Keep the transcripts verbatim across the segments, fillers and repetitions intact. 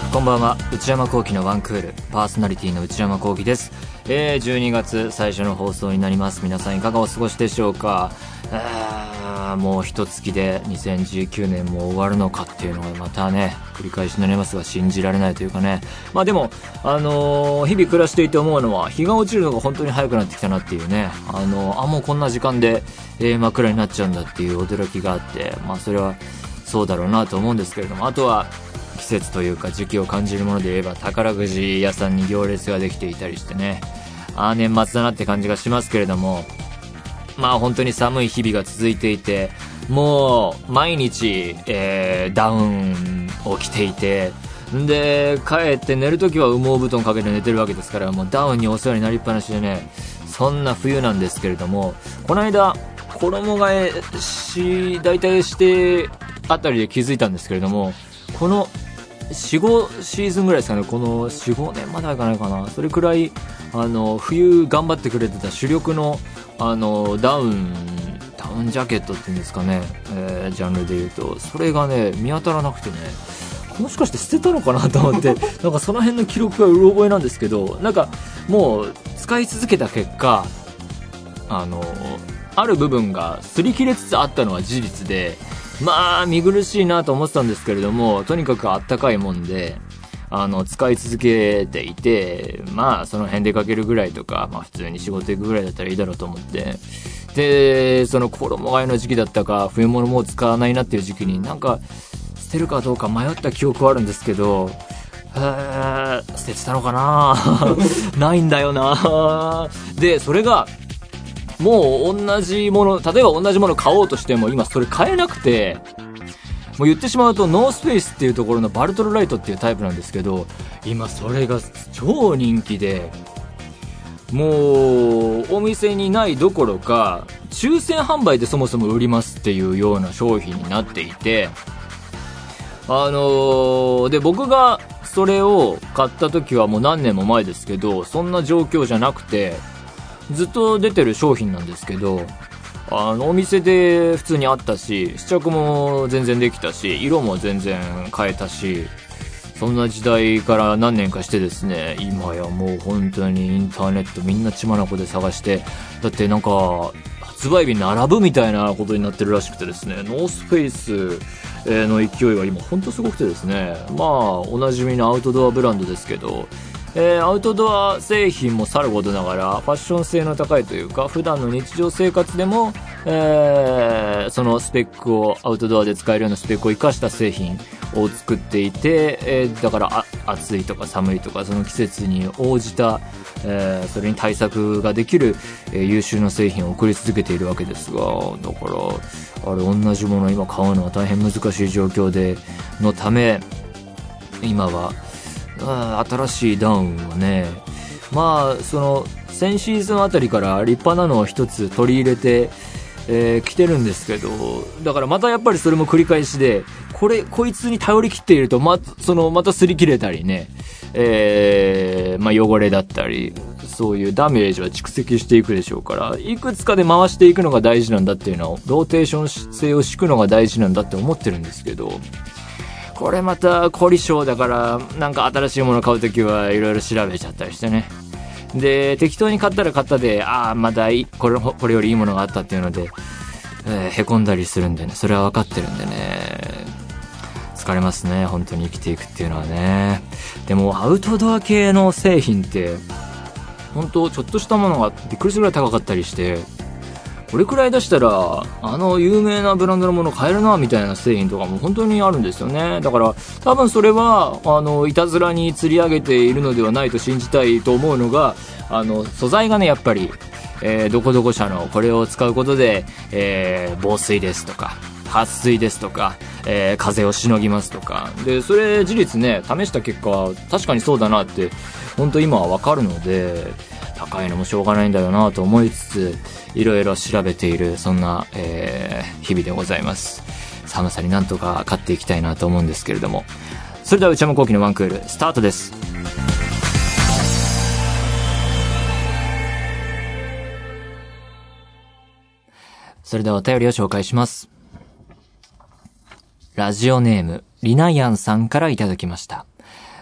こんばんは。内山聖輝のワンクールパーソナリティの内山聖輝です。えー、じゅうにがつ最初の放送になります。皆さんいかがお過ごしでしょうか。あーもう一月でにせんじゅうきゅうねんも終わるのかっていうのがまたね繰り返しになりますが、信じられないというかね。まあでもあのー、日々暮らしていて思うのは日が落ちるのが本当に早くなってきたなっていうね。あのー、あもうこんな時間で、えー、真っ暗になっちゃうんだっていう驚きがあって、まあそれはそうだろうなと思うんですけれども、あとは季節というか時期を感じるもので言えば宝くじ屋さんに行列ができていたりしてね、あー年末だなって感じがしますけれども、まあ本当に寒い日々が続いていて、もう毎日、えー、ダウンを着ていて、で帰って寝るときは羽毛布団かけて寝てるわけですから、もうダウンにお世話になりっぱなしでね、そんな冬なんですけれども、この間衣替えし大体してあたりで気づいたんですけれども、この よん,ご シーズンぐらいですかね、この よん,ご 年まではいかないかな、それくらいあの冬頑張ってくれてた主力のあのダウンダウンジャケットっていうんですかね、えー、ジャンルで言うとそれがね見当たらなくてね、もしかして捨てたのかなと思ってなんかその辺の記録がうろ覚えなんですけど、なんかもう使い続けた結果、あのある部分が擦り切れつつあったのは事実で、まあ見苦しいなと思ってたんですけれども、とにかくあったかいもんであの使い続けていて、まあその辺出かけるぐらいとか、まあ普通に仕事行くぐらいだったらいいだろうと思って、でその衣替えの時期だったか冬物もう使わないなっていう時期になんか捨てるかどうか迷った記憶はあるんですけど、えー、捨ててたのかなないんだよな。でそれがもう同じもの、例えば同じもの買おうとしても今それ買えなくて、もう言ってしまうとノースフェイスっていうところのバルトルライトっていうタイプなんですけど、今それが超人気で、もうお店にないどころか抽選販売でそもそも売りますっていうような商品になっていて、あのー、で僕がそれを買った時はもう何年も前ですけど、そんな状況じゃなくてずっと出てる商品なんですけど、あのお店で普通にあったし、試着も全然できたし、色も全然変えたし、そんな時代から何年かしてですね、今やもう本当にインターネットみんな血眼で探して、だってなんか発売日並ぶみたいなことになってるらしくてですね、ノースフェイスの勢いが今本当すごくてですね、まあおなじみのアウトドアブランドですけど、えー、アウトドア製品もさることながらファッション性の高いというか、普段の日常生活でも、えー、そのスペックをアウトドアで使えるようなスペックを生かした製品を作っていて、えー、だからあ暑いとか寒いとかその季節に応じた、えー、それに対策ができる、えー、優秀な製品を送り続けているわけですが、だからあれ同じものを今買うのは大変難しい状況でのため、今はあ新しいダウンをね、まあその先シーズンあたりから立派なのを一つ取り入れて、えー、着てるんですけど、だからまたやっぱりそれも繰り返しで、これこいつに頼り切っているとまそのまた擦り切れたりね、えー、まあ汚れだったりそういうダメージは蓄積していくでしょうから、いくつかで回していくのが大事なんだっていうのを、ローテーション性を敷くのが大事なんだって思ってるんですけど、これまた凝り性だから、なんか新しいもの買うときはいろいろ調べちゃったりしてね。で適当に買ったら買ったで、ああまだいいこれこれよりいいものがあったっていうので、えー、へこんだりするんでね、それは分かってるんでね、疲れますね本当に生きていくっていうのはね。でもアウトドア系の製品って本当ちょっとしたものがびっくりするぐらい高かったりして、これくらい出したらあの有名なブランドのもの買えるなみたいな製品とかも本当にあるんですよね。だから多分それはあのいたずらに釣り上げているのではないと信じたいと思うのが、あの素材がねやっぱり、えー、どこどこ社のこれを使うことで、えー、防水ですとか撥水ですとか、えー、風をしのぎますとかで、それ事実ね試した結果確かにそうだなって本当今は分かるので、高いのもしょうがないんだよなと思いつついろいろ調べている、そんな、えー、日々でございます。寒さになんとか勝っていきたいなと思うんですけれども、それでは内山聖輝のワンクールスタートです。それではお便りを紹介します。ラジオネームリナヤンさんからいただきました。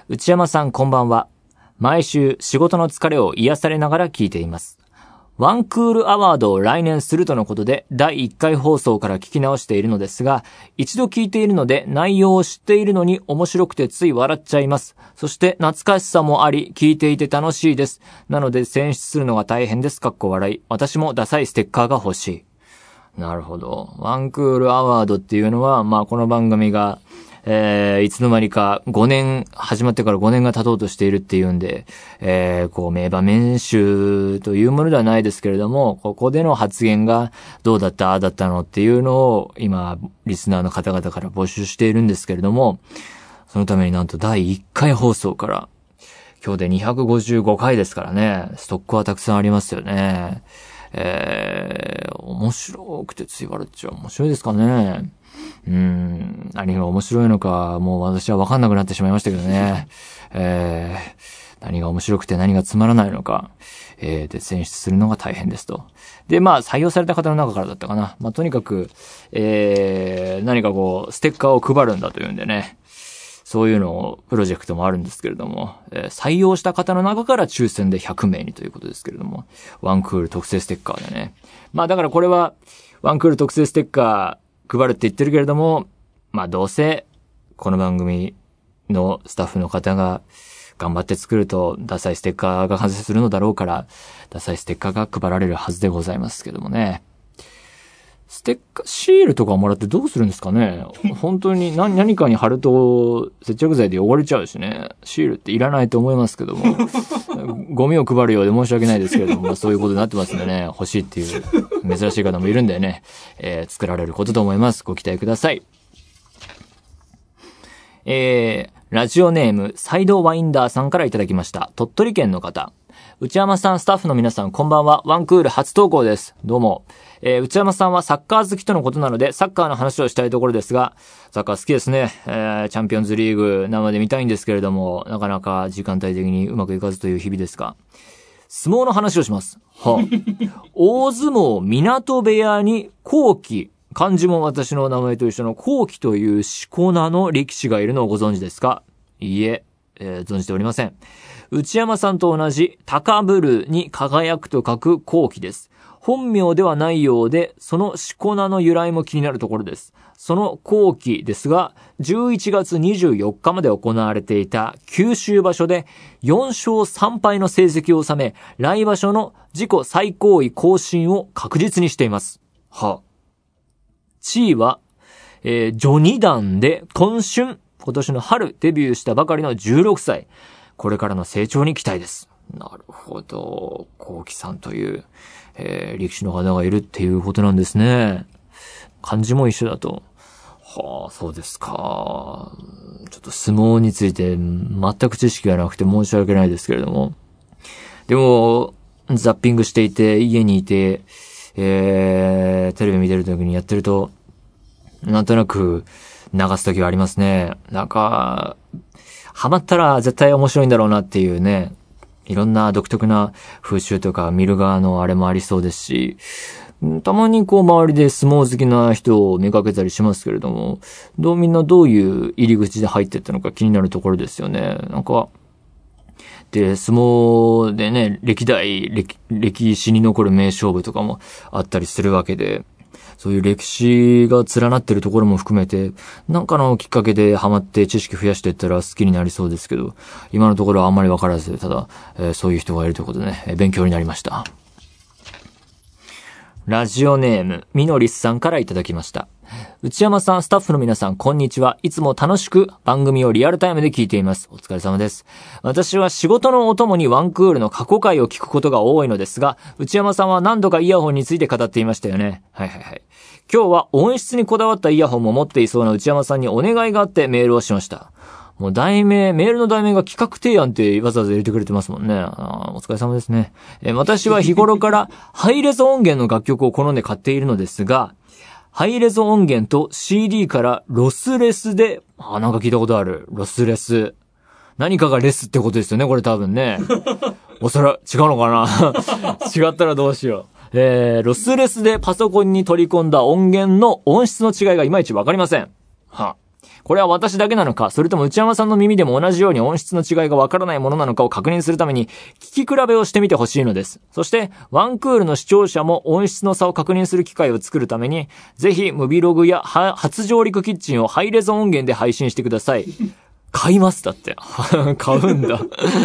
内山さんこんばんは。毎週仕事の疲れを癒されながら聞いています。ワンクールアワードを来年するとのことでだいいっかい放送から聞き直しているのですが、一度聞いているので内容を知っているのに面白くてつい笑っちゃいます。そして懐かしさもあり聞いていて楽しいです。なので選出するのが大変です。かっこ笑い。私もダサいステッカーが欲しい。なるほど。ワンクールアワードっていうのは、まあこの番組がえー、いつの間にかごねん、始まってからごねんが経とうとしているっていうんで、えー、こう名場面集というものではないですけれども、ここでの発言がどうだったああだったのっていうのを今リスナーの方々から募集しているんですけれども、そのためになんとだいいっかい放送から今日でにひゃくごじゅうごかいですからね、ストックはたくさんありますよね。えー、面白くてつい笑っちゃう。面白いですかね。うーん、何が面白いのかもう私は分かんなくなってしまいましたけどね。えー、何が面白くて何がつまらないのか、えー、で選出するのが大変ですと。で、まあ採用された方の中からだったかな。まあとにかく、えー、何かこうステッカーを配るんだというんでね。そういうのをプロジェクトもあるんですけれども、えー、採用した方の中から抽選でひゃくめいにということですけれども、ワンクール特製ステッカーでね。まあだからこれはワンクール特製ステッカー配るって言ってるけれども、まあどうせこの番組のスタッフの方が頑張って作るとダサいステッカーが完成するのだろうから、ダサいステッカーが配られるはずでございますけどもね。ステッカー、シールとかもらってどうするんですかね。本当に何、何かに貼ると接着剤で汚れちゃうしね。シールっていらないと思いますけども。ゴミを配るようで申し訳ないですけれども、まあ、そういうことになってますんでね、欲しいっていう珍しい方もいるんでね、えー、作られることと思います。ご期待ください。えー、ラジオネーム、サイドワインダーさんからいただきました。鳥取県の方。内山さん、スタッフの皆さん、こんばんは。ワンクール初投稿です。どうも。えー、内山さんはサッカー好きとのことなので、サッカーの話をしたいところですが、サッカー好きですね。えー、チャンピオンズリーグ生で見たいんですけれども、なかなか時間帯的にうまくいかずという日々ですが、相撲の話をします。はあ、大相撲港部屋に後期、漢字も私の名前と一緒の後期というしこ名の力士がいるのをご存知ですか？いいえ、えー、存じておりません。内山さんと同じ高ぶるに輝くと書く後期です。本名ではないようで、そのしこ名の由来も気になるところです。その後期ですが、じゅういちがつにじゅうよっかまで行われていた九州場所でよんしょうさんぱいの成績を収め、来場所の自己最高位更新を確実にしています。は。地位は、えー、序二段で今春、今年の春デビューしたばかりのじゅうろくさい。これからの成長に期待です。なるほど。後期さんという、えー、力士の方がいるっていうことなんですね。漢字も一緒だと。はあ、そうですか。ちょっと相撲について全く知識がなくて申し訳ないですけれども。でも、ザッピングしていて、家にいて、えー、テレビ見てる時にやってると、なんとなく流す時はありますね。なんか、ハマったら絶対面白いんだろうなっていうね、いろんな独特な風習とか見る側のあれもありそうですし、たまにこう周りで相撲好きな人を見かけたりしますけれども、どうみんなどういう入り口で入ってったのか気になるところですよね。なんか、で、相撲でね、歴代、歴、歴史に残る名勝負とかもあったりするわけで、そういう歴史が連なってるところも含めて、なんかのきっかけでハマって知識増やしていったら好きになりそうですけど、今のところはあんまりわからず、ただ、えー、そういう人がいるということでね、勉強になりました。ラジオネーム、みのりすさんからいただきました。内山さん、スタッフの皆さん、こんにちは。いつも楽しく番組をリアルタイムで聞いています。お疲れ様です。私は仕事のお供にワンクールの過去回を聞くことが多いのですが、内山さんは何度かイヤホンについて語っていましたよね。はいはいはい。今日は音質にこだわったイヤホンも持っていそうな内山さんにお願いがあってメールをしました。もう題名、メールの題名が企画提案ってわざわざ入れてくれてますもんね。あ、お疲れ様ですね。え私は日頃からハイレゾ音源の楽曲を好んで買っているのですが、ハイレゾ音源と シーディー からロスレスで、あ、なんか聞いたことある。ロスレス。何かがレスってことですよね、これ多分ね。おそら、違うのかな違ったらどうしよう。えー、ロスレスでパソコンに取り込んだ音源の音質の違いがいまいちわかりません。はあこれは私だけなのか、それとも内山さんの耳でも同じように音質の違いがわからないものなのかを確認するために聞き比べをしてみてほしいのです。そしてワンクールの視聴者も音質の差を確認する機会を作るために、ぜひムビログや初上陸キッチンをハイレゾ音源で配信してください。買いますだって。買うんだ。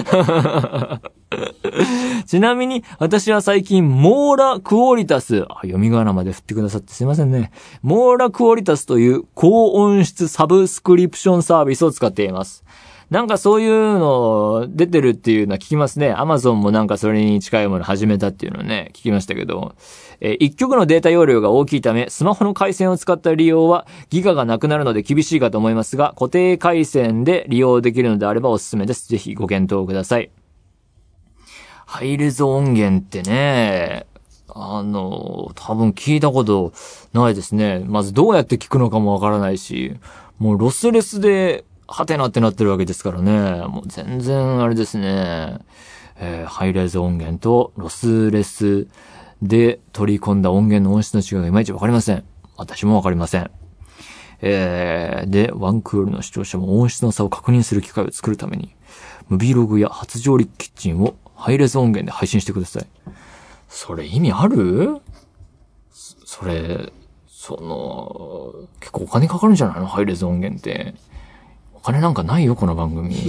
ちなみに、私は最近、モーラクオリタス、あ、読み仮名まで振ってくださってすいませんね。モーラクオリタスという高音質サブスクリプションサービスを使っています。なんかそういうの出てるっていうのは聞きますね。アマゾンもなんかそれに近いもの始めたっていうのをね、聞きましたけど、えー、一曲のデータ容量が大きいため、スマホの回線を使った利用はギガがなくなるので厳しいかと思いますが、固定回線で利用できるのであればおすすめです。ぜひご検討ください。ハイレゾ音源ってね、あの、多分聞いたことないですね。まずどうやって聞くのかもわからないし、もうロスレスで、ハテナってなってるわけですからね。もう全然あれですね。えー、ハイレゾ音源とロスレスで取り込んだ音源の音質の違いがいまいちわかりません。私もわかりません。えー、で、ワンクールの視聴者も音質の差を確認する機会を作るために、ムビログや初上陸キッチンをハイレゾ音源で配信してください。それ意味ある？それ、その、結構お金かかるんじゃないの？ハイレゾ音源って。お金なんかないよ、この番組。ビ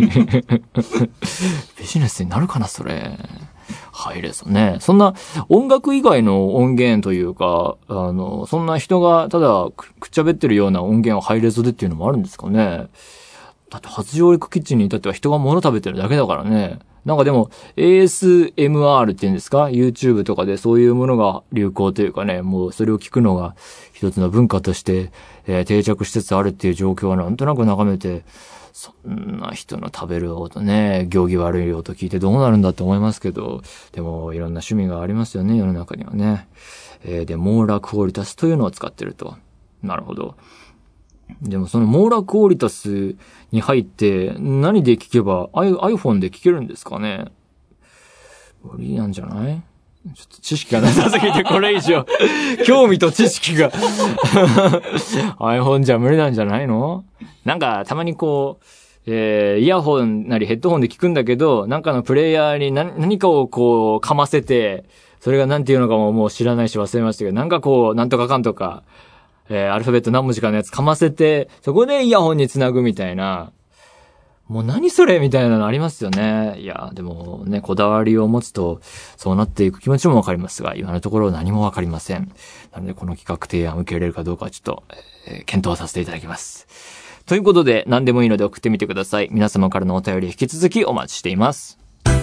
ジネスになるかな、それ。ハイレゾね。そんな音楽以外の音源というか、あの、そんな人がただくっちゃべってるような音源をハイレゾでっていうのもあるんですかね。だって初上陸キッチンに至っては人が物食べてるだけだからね。なんかでも エーエスエムアール っていうんですか？ YouTube とかでそういうものが流行というかね、もうそれを聞くのが一つの文化として、えー、定着しつつあるっていう状況はなんとなく眺めて、そんな人の食べる音ね、行儀悪い音聞いてどうなるんだって思いますけど、でもいろんな趣味がありますよね、世の中にはね。えー、で、モーラクオリタスというのを使ってると。なるほど。でもそのモーラクオリタスに入って何で聞けば iPhone で聞けるんですかね？無理なんじゃない？ちょっと知識がなさすぎてこれ以上興味と知識がiPhone じゃ無理なんじゃないの？なんかたまにこう、えー、イヤホンなりヘッドホンで聞くんだけど、なんかのプレイヤーに何、何かをこうかませて、それが何て言うのかももう知らないし忘れましたけど、なんかこうなんとかかんとかえー、アルファベット何文字かのやつかませて、そこでイヤホンにつなぐみたいな、もう何それみたいなのありますよね。いや、でもね、こだわりを持つと、そうなっていく気持ちもわかりますが、今のところ何もわかりません。なので、この企画提案を受け入れるかどうかはちょっと、えー、検討させていただきます。ということで、何でもいいので送ってみてください。皆様からのお便り引き続きお待ちしています。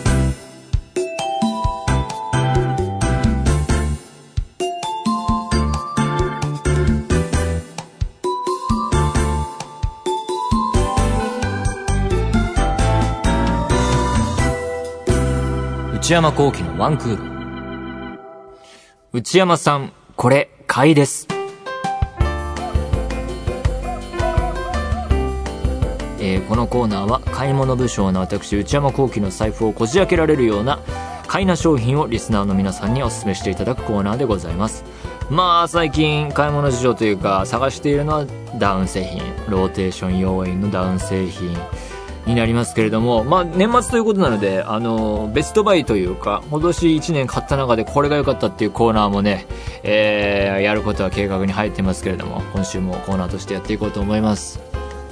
内山聖輝のワンクール。内山さん、これ買いです。えー、このコーナーは買い物不詳な私内山聖輝の財布をこじ開けられるような買いな商品をリスナーの皆さんにお勧めしていただくコーナーでございます。まあ最近買い物事情というか探しているのはダウン製品、ローテーション要員のダウン製品になりますけれども、まあ年末ということなので、あのベストバイというか今年いちねん買った中でこれが良かったっていうコーナーもね、えー、やることは計画に入ってますけれども、今週もコーナーとしてやっていこうと思います。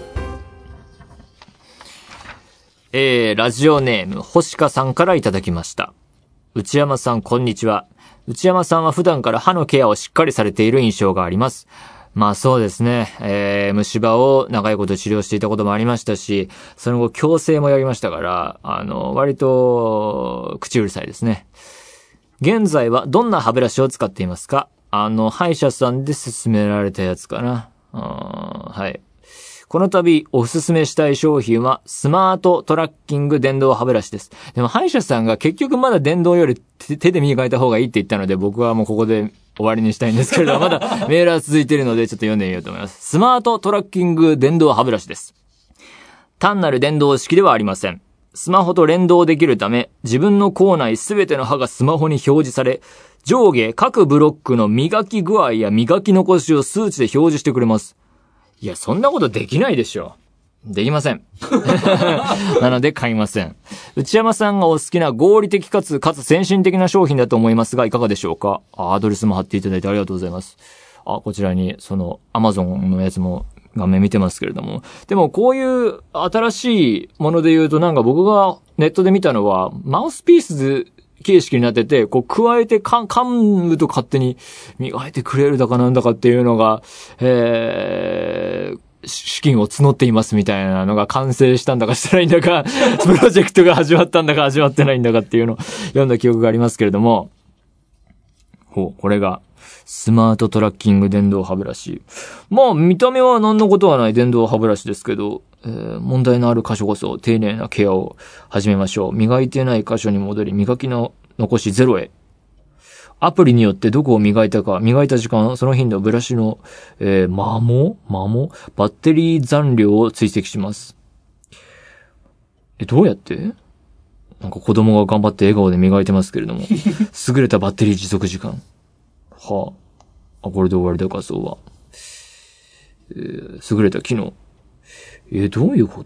えー、ラジオネーム星香さんからいただきました。内山さんこんにちは。内山さんは普段から歯のケアをしっかりされている印象があります。まあそうですね、えー、虫歯を長いこと治療していたこともありましたし、その後矯正もやりましたから、あの割と口うるさいですね。現在はどんな歯ブラシを使っていますか？あの歯医者さんで勧められたやつかな。あ、はい。この度おすすめしたい商品はスマートトラッキング電動歯ブラシです。でも歯医者さんが結局まだ電動より手で磨いた方がいいって言ったので、僕はもうここで終わりにしたいんですけれど、まだメールは続いているのでちょっと読んでみようと思います。スマートトラッキング電動歯ブラシです。単なる電動式ではありません。スマホと連動できるため、自分の口内すべての歯がスマホに表示され、上下各ブロックの磨き具合や磨き残しを数値で表示してくれます。 いや、そんなことできないでしょ。できません。なので買いません。内山さんがお好きな合理的かつかつ先進的な商品だと思いますが、いかがでしょうか。アドレスも貼っていただいてありがとうございます。あ、こちらに、その、アマゾンのやつも画面見てますけれども。でも、こういう新しいもので言うと、なんか僕がネットで見たのは、マウスピース形式になってて、こう、加えて、か、噛むと勝手に磨いてくれるだかなんだかっていうのが、えー、資金を募っていますみたいなのが完成したんだかしてないんだか、プロジェクトが始まったんだか始まってないんだかっていうのを読んだ記憶がありますけれども。ほう、これが、スマートトラッキング電動歯ブラシ。まあ、見た目は何のことはない電動歯ブラシですけど、えー、問題のある箇所こそ丁寧なケアを始めましょう。磨いてない箇所に戻り、磨きの残しゼロへ。アプリによってどこを磨いたか、磨いた時間、その頻度、ブラシの、えー、摩耗摩耗バッテリー残量を追跡します。え、どうやって？なんか子供が頑張って笑顔で磨いてますけれども。優れたバッテリー持続時間。はあ。あ、これで終わりだ画像は。えー、優れた機能。え、どういうこと？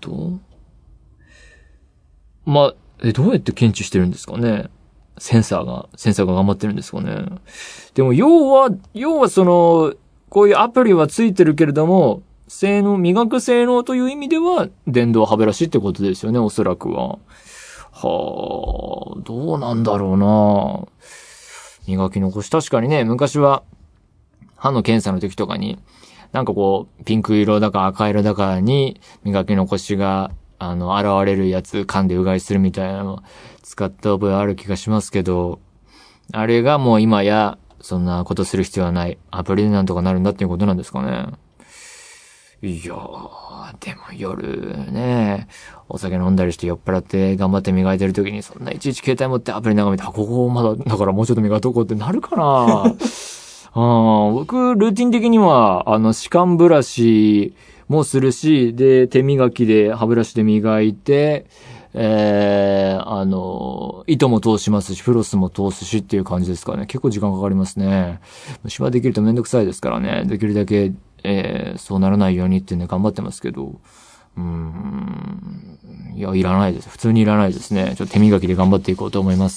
まあ、え、どうやって検知してるんですかね？センサーが、センサーが頑張ってるんですかね。でも、要は、要はその、こういうアプリはついてるけれども、性能、磨く性能という意味では、電動歯ブラシってことですよね、おそらくは。はあ、どうなんだろうな。磨き残し。確かにね、昔は、歯の検査の時とかに、なんかこう、ピンク色だか赤色だかに、磨き残しが、あの、現れるやつ、噛んでうがいするみたいなの、使った覚えある気がしますけど、あれがもう今や、そんなことする必要はない。アプリでなんとかなるんだっていうことなんですかね。いやー、でも夜ね、お酒飲んだりして酔っ払って頑張って磨いてる時にそんないちいち携帯持ってアプリ眺めて、あ、ここまだ、だからもうちょっと磨いとこうってなるかなあ僕、ルーティン的には、あの、歯間ブラシもするし、で、手磨きで歯ブラシで磨いて、えー、あの、糸も通しますし、フロスも通すしっていう感じですかね。結構時間かかりますね。虫歯できるとめんどくさいですからね。できるだけ、えー、そうならないようにってね、頑張ってますけど。うーん。いや、いらないです。普通にいらないですね。ちょっと手磨きで頑張っていこうと思います。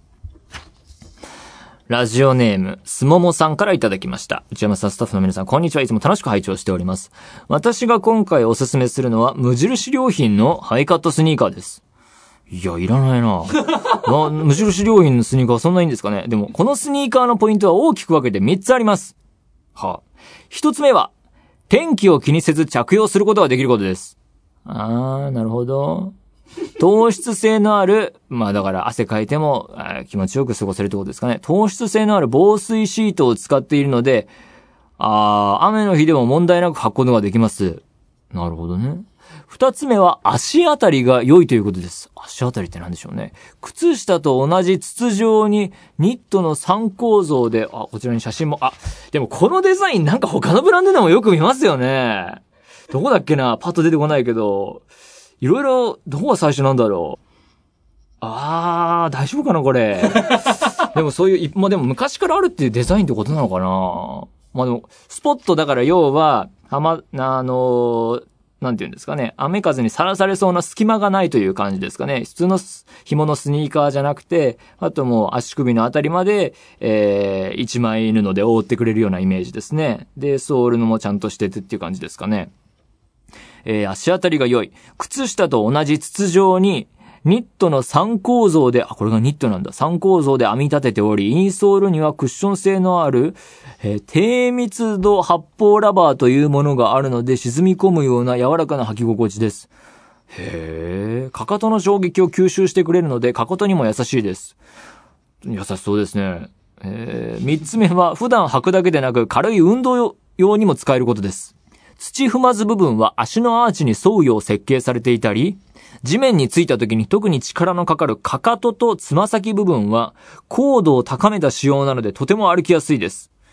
ラジオネーム、すももさんからいただきました。内山さん、スタッフの皆さん、こんにちは。いつも楽しく拝聴しております。私が今回おすすめするのは、無印良品のハイカットスニーカーです。いや、いらないなあ無印良品のスニーカーはそんないいんですかね。でも、このスニーカーのポイントは大きく分けてみっつあります。はあ、一つ目は、天気を気にせず着用することができることです。あー、なるほど。糖質性のある、まあだから汗かいても気持ちよく過ごせるってことですかね。糖質性のある防水シートを使っているので、あー、雨の日でも問題なく履くことができます。なるほどね。二つ目は足あたりが良いということです。足あたりって何でしょうね。靴下と同じ筒状にニットの三構造で、あ、こちらに写真も、あ、でもこのデザインなんか他のブランドでもよく見ますよね。どこだっけな、パッと出てこないけど、いろいろ、どこが最初なんだろう。あー、大丈夫かなこれ。でもそういう、まあでも昔からあるっていうデザインってことなのかな。まあでも、スポットだから要は、はま、あのー、なんていうんですかね。雨風にさらされそうな隙間がないという感じですかね。普通の紐のスニーカーじゃなくて、あともう足首のあたりまで、えー、一枚布で覆ってくれるようなイメージですね。で、ソールのもちゃんとしててっていう感じですかね。えー、足あたりが良い。靴下と同じ筒状に、ニットの三構造で、あ、これがニットなんだ。三構造で編み立てており、インソールにはクッション性のある、えー、低密度発泡ラバーというものがあるので、沈み込むような柔らかな履き心地です。へー。かかとの衝撃を吸収してくれるので、かかとにも優しいです。優しそうですね。えー、三つ目は、普段履くだけでなく、軽い運動用にも使えることです。土踏まず部分は足のアーチに沿うよう設計されていたり、地面についた時に特に力のかかるかかととつま先部分は高度を高めた仕様なのでとても歩きやすいです。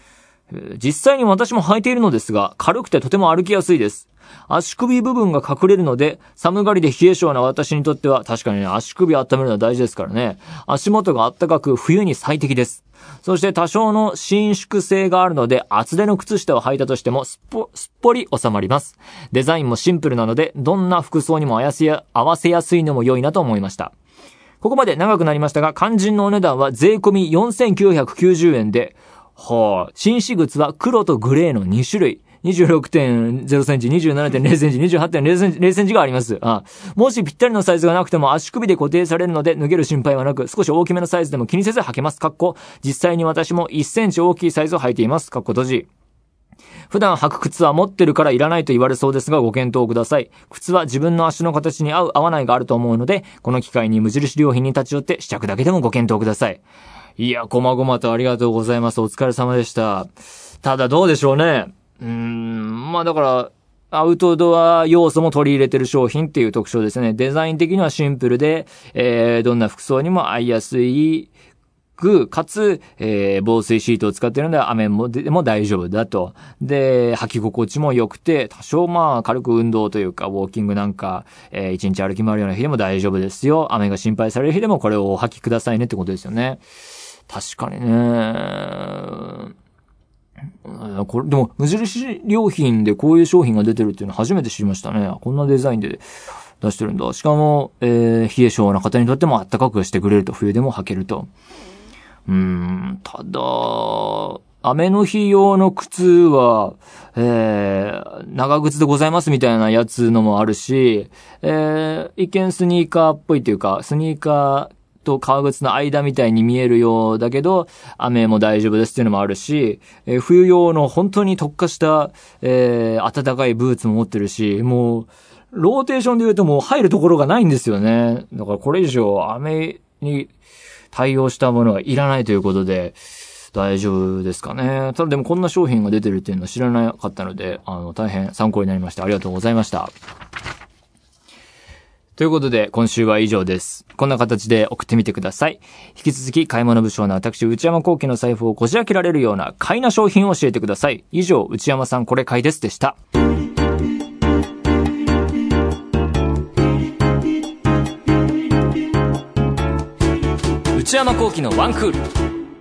実際に私も履いているのですが、軽くてとても歩きやすいです。足首部分が隠れるので、寒がりで冷え性な私にとっては、確かにね、足首温めるのは大事ですからね。足元が暖かく、冬に最適です。そして多少の伸縮性があるので、厚手の靴下を履いたとしてもすっぽ、すっぽり収まります。デザインもシンプルなので、どんな服装にも合わせや、合わせやすいのも良いなと思いました。ここまで長くなりましたが、肝心のお値段は税込みよんせんきゅうひゃくきゅうじゅうえんで、はあ、紳士靴は黒とグレーのに種類。にじゅうろくてんゼロセンチ、にじゅうななてんゼロセンチ、にじゅうはちてんゼロセンチ、ゼロセンチがあります。ああ、もしぴったりのサイズがなくても足首で固定されるので脱げる心配はなく、少し大きめのサイズでも気にせず履けます。かっこ、実際に私もいっセンチ大きいサイズを履いています。かっこ閉じ。普段履く靴は持ってるからいらないと言われそうですがご検討ください。靴は自分の足の形に合う合わないがあると思うので、この機会に無印良品に立ち寄って試着だけでもご検討ください。いや、こまごまとありがとうございます。お疲れ様でした。ただどうでしょうね。うーん、まあだから、アウトドア要素も取り入れてる商品っていう特徴ですね。デザイン的にはシンプルで、えー、どんな服装にも合いやすい、かつ、えー、防水シートを使っているので雨もでも大丈夫だと。で、履き心地も良くて、多少まあ軽く運動というか、ウォーキングなんか、えー、一日歩き回るような日でも大丈夫ですよ。雨が心配される日でもこれをお履きくださいねってことですよね。確かにね。これでも無印良品でこういう商品が出てるっていうのは初めて知りましたね。こんなデザインで出してるんだ。しかも、えー、冷え性な方にとっても暖かくしてくれると、冬でも履けると。うーん、ただ、雨の日用の靴は、えー、長靴でございますみたいなやつのもあるし、えー、一見スニーカーっぽいっていうか、スニーカーと革靴の間みたいに見えるようだけど、雨も大丈夫ですっていうのもあるし、えー、冬用の本当に特化した、えー、暖かいブーツも持ってるし、もう、ローテーションで言うともう入るところがないんですよね。だからこれ以上雨に対応したものはいらないということで大丈夫ですかね。ただでもこんな商品が出てるっていうのは知らなかったので、あの大変参考になりました。ありがとうございました。ということで今週は以上です。こんな形で送ってみてください。引き続き買い物不詳な私内山聖輝の財布をこじ開けられるような買いな商品を教えてください。以上、内山さんこれ買いですでした。内山聖輝のワンクール。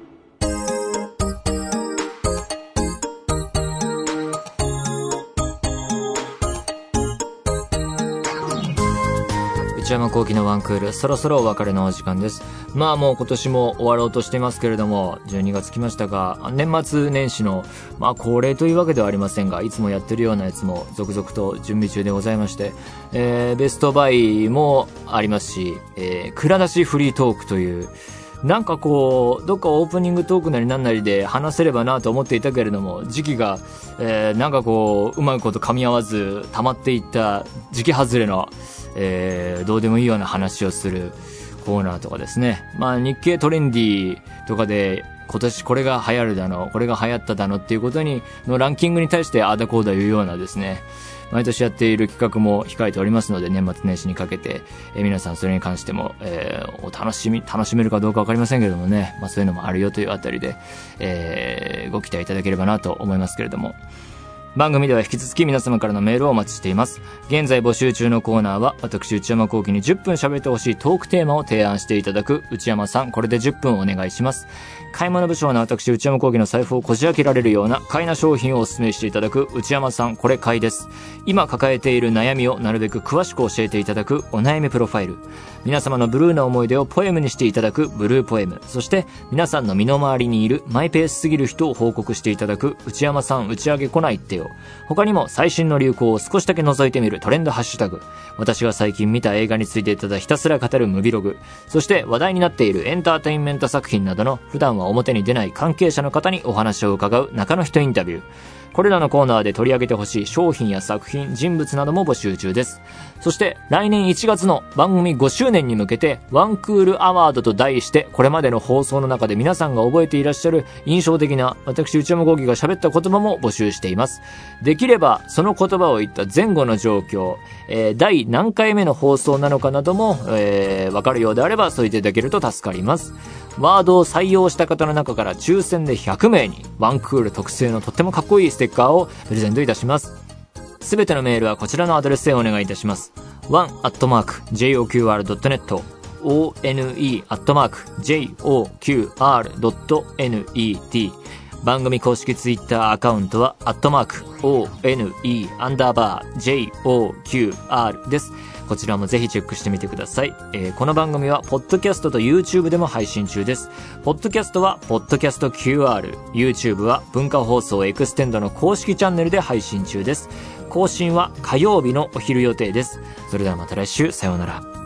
内山聖輝のワンクール、そろそろお別れのお時間です。まあもう今年も終わろうとしていますけれども、じゅうにがつ来ましたが、年末年始のまあ恒例というわけではありませんが、いつもやってるようなやつも続々と準備中でございまして、えー、ベストバイもありますし、えー、蔵出しフリートークというなんかこうどっかオープニングトークなりなんなりで話せればなと思っていたけれども、時期が、えー、なんかこううまいこと噛み合わず溜まっていった時期外れの、えー、どうでもいいような話をするコーナーとかですね。まあ日経トレンディとかで今年これが流行るだのこれが流行っただのっていうことにのランキングに対してあだこうだ言うようなですね、毎年やっている企画も控えておりますので、年末年始にかけて、えー、皆さんそれに関しても、えー、お楽しみ楽しめるかどうかわかりませんけれどもね、まあそういうのもあるよというあたりで、えー、ご期待いただければなと思いますけれども、番組では引き続き皆様からのメールをお待ちしています。現在募集中のコーナーは、私内山聖輝にじゅっぷん喋ってほしいトークテーマを提案していただく内山さん、これでじゅっぷんお願いします。買い物不詳な私内山聖輝の財布をこじ開けられるような買いな商品をお勧めしていただく内山さん、これ買いです。今抱えている悩みをなるべく詳しく教えていただくお悩みプロファイル、皆様のブルーな思い出をポエムにしていただくブルーポエム、そして皆さんの身の回りにいるマイペースすぎる人を報告していただく内山さん打ち上げ来ないってよ。他にも最新の流行を少しだけ覗いてみるトレンドハッシュタグ、私が最近見た映画についてただひたすら語るムビログ、そして話題になっているエンターテインメント作品などの普段は表に出ない関係者の方にお話を伺う中の人インタビュー、これらのコーナーで取り上げてほしい商品や作品、人物なども募集中です。そして来年いちがつの番組ごしゅうねんに向けてワンクールアワードと題して、これまでの放送の中で皆さんが覚えていらっしゃる印象的な私内山聖輝が喋った言葉も募集しています。できればその言葉を言った前後の状況、えー、第何回目の放送なのかなども、えー、分かるようであれば添えていただけると助かります。 ワードを採用した方の中から抽選でひゃくめいにワンクール特製のとってもかっこいいステッカーをプレゼントいたします。すべてのメールはこちらのアドレスへお願いいたします。ワン アットマーク ジェイオーキューアール ドットネット オーエヌイー アットマーク ジェイオーキューアール ドットネット 番組公式ツイッターアカウントはアットマーク オーエヌイー アンダーバー ジェイオーキューアール です。こちらもぜひチェックしてみてください。えー、この番組はポッドキャストと YouTube でも配信中です。ポッドキャストはポッドキャスト キューアール、 YouTube は文化放送エクステンドの公式チャンネルで配信中です。更新は火曜日のお昼予定です。それではまた来週、さようなら。